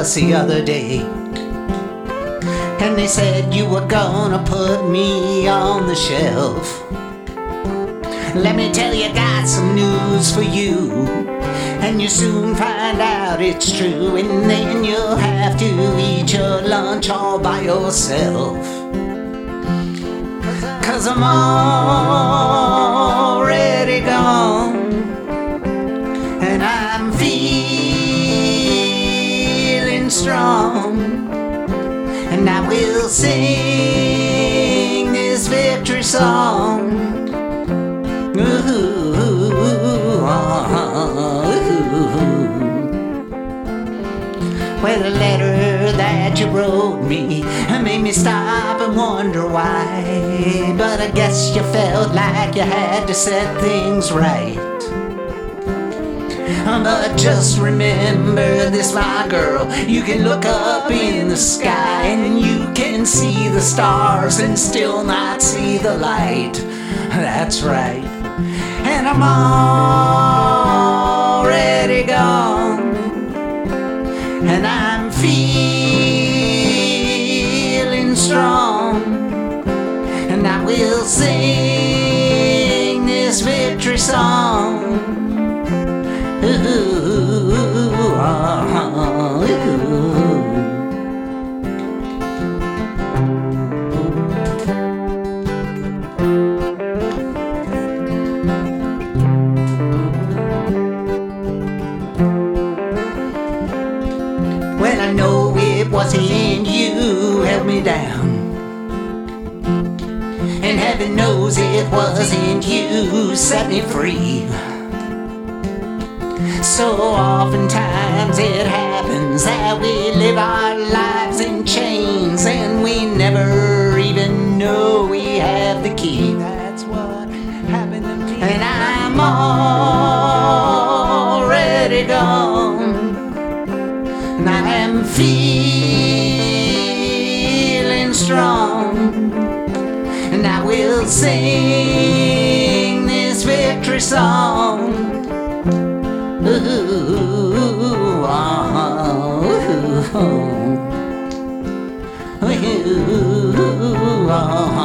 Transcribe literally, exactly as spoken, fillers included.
us the other day, and they said you were gonna put me on the shelf. Let me tell you, got some news for you, and you soon find out it's true, and then you'll have to eat your lunch all by yourself. Cause I'm already gone, and I'm feeling strong, and I will sing this victory song. Ooh, oh, well, the letter that you wrote me made me stop and wonder why, but I guess you felt like you had to set things right. But just remember this, my girl, you can look up in the sky and you can see the stars and still not see the light. That's right. And I'm already gone, and I'm feeling strong, and I will sing this victory song. Ooh, oh, ooh. Well, I know it wasn't you who held me down, and heaven knows it wasn't you who set me free. So oftentimes it happens that we live our lives in chains, and we never even know we have the key. That's what happened to me. And I'm already gone, and I am feeling strong, and I will sing this victory song. Ooh, oh, ooh, oh, ooh, oh.